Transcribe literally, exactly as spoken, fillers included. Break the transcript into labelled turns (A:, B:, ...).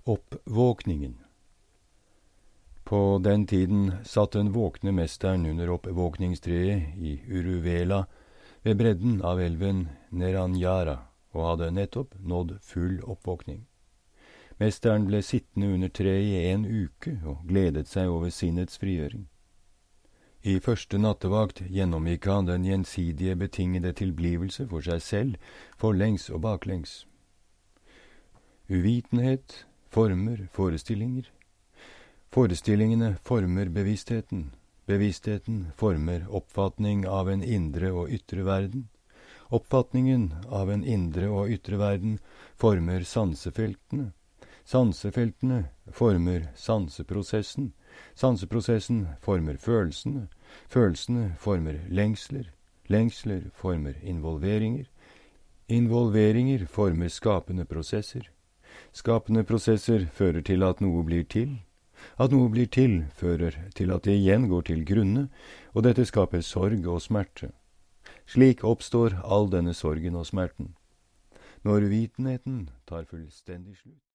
A: Oppvåkningen. På den tiden satt den våkne mesteren under oppvåkningstreet i Uruvela ved bredden av elven Neranjara og hadde nettopp nådd full oppvåkning. Mesteren ble sittende under treet i en uke og gledet seg over sinnets frigjøring. I første nattevakt gjennomgikk han den gjensidige betingede tilblivelse for seg selv, forlengs og baklengs. Uvitenhet former forestillinger. Forestillingene former bevisstheten. Bevisstheten former oppfatning av en indre og ytre verden. Oppfatningen av en indre og ytre verden former sansefeltene. Sansefeltene former sanseprosessen. Sanseprosessen former følelsene. Følelsene former lengsler. Lengsler former involveringer. Involveringer former skapende prosesser. Skapende prosesser fører til at noe blir til. At noe blir til, fører til at det igjen går til grunne, og dette skaper sorg og smerte. Slik oppstår all denne sorgen og smerten. Når uvitenheten tar fullstendig slutt.